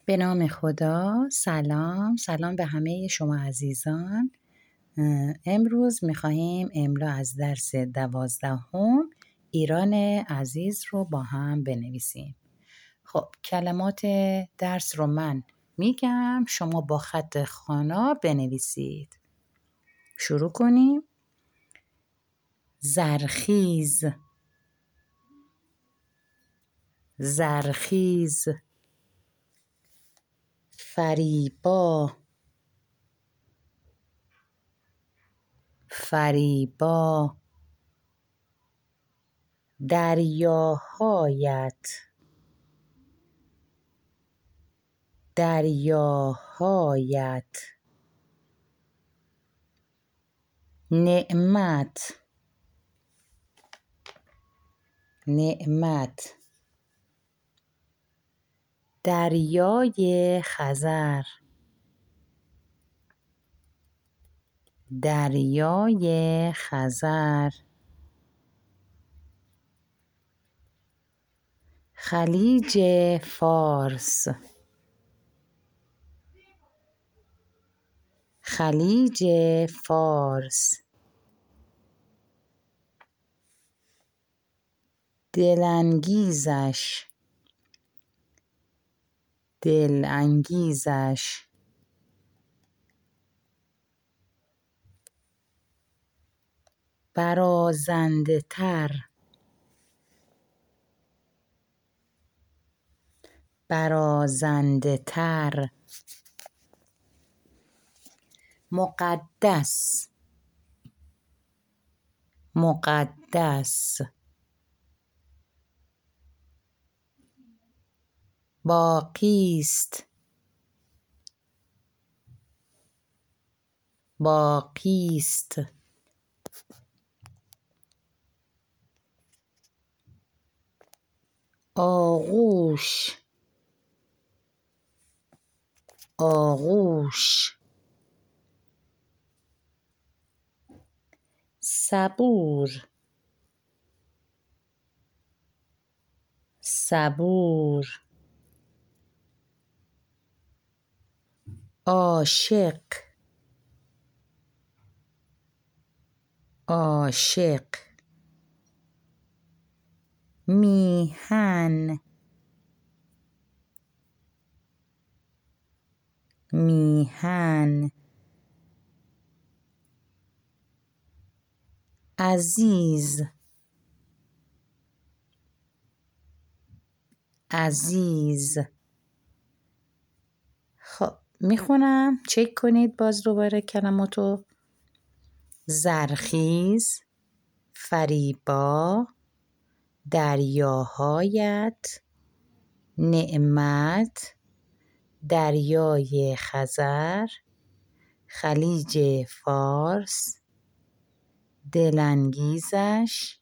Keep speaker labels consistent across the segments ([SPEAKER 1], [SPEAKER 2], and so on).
[SPEAKER 1] به نام خدا. سلام به همه شما عزیزان. امروز میخواهیم املا از درس 12 ایران عزیز رو با هم بنویسیم. خب کلمات درس رو من میگم، شما با خط خانا بنویسید. شروع کنیم. زرخیز، زرخیز. فریبا، فریبا. دریاهایت، دریاهایت. نعمت، نعمت. دریای خزر، دریای خزر. خلیج فارس، خلیج فارس. دلانگیزش، دلانگیزش. برازنده تر، برازنده تر. مقدس، مقدس. باقیست، باقیست. آغوش، آغوش. صبور، صبور. عاشق، عاشق. میهن، میهن. عزیز، عزیز. خب میخونم، چک کنید باز دوباره کلماتو. زرخیز، فریبا. دریاهایت. نعمت. دریای خزر. خلیج فارس. دلانگیزش.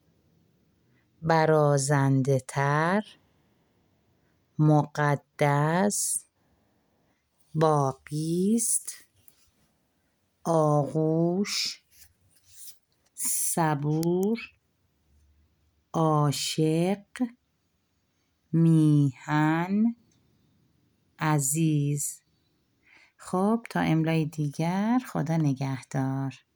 [SPEAKER 1] برازنده تر. مقدس. باقیست. آغوش. صبور. عاشق. میهن. عزیز. خب تا املای دیگر، خدا نگهدار.